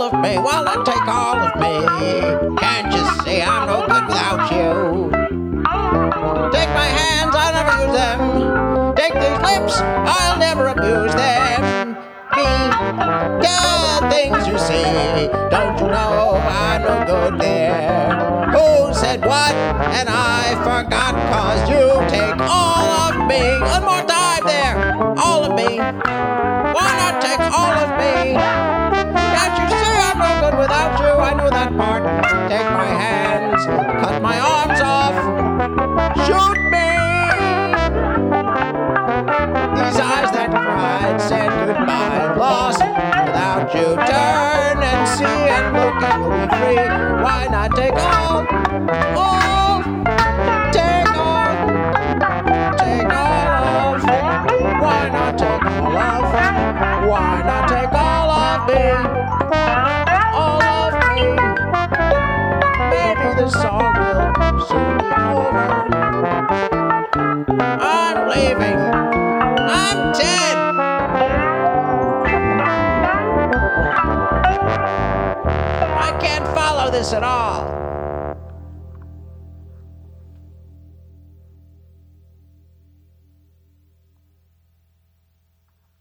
of me, well, then take all of me. Can't you see I'm no good without you? Take my hands, I'll never use them. Take these lips, I'll never abuse them. Me, yeah, things you see. Don't you know I'm no good there? Who said what? And I forgot, 'cause you take all of me. One more time there, all of me. Why not take all of me? Can't you see I'm no good without you? I knew that part. Take my hands, cut my arms off, shoot me. These eyes that cried said goodbye, lost without you. Turn and see and look and we'll be free. Why not take all, take all, take all of? Why not take all of? Why not take all of me? All of me. Maybe the song will soon be over. I'm leaving. I'm dead. I can't follow this at all.